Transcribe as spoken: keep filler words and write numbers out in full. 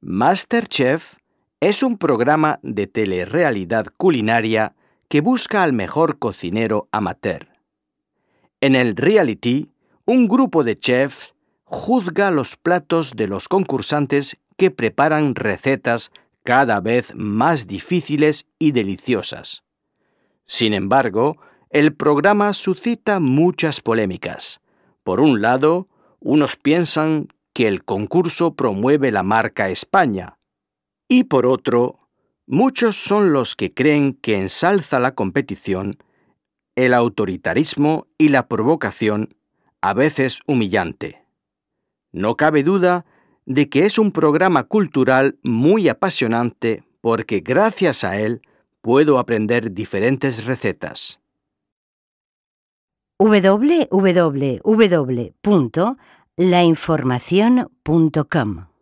MasterChef es un programa de telerrealidad culinaria que busca al mejor cocinero amateur. En el reality, un grupo de chefs juzga los platos de los concursantes que preparan recetas cada vez más difíciles y deliciosas. Sin embargo, el programa suscita muchas polémicas. Por un lado, unos piensan que el concurso promueve la marca España. Y por otro, muchos son los que creen que ensalza la competición, el autoritarismo y la provocación, a veces humillante. No cabe duda de que es un programa cultural muy apasionante porque gracias a él puedo aprender diferentes recetas. doble u doble u doble u punto la información punto com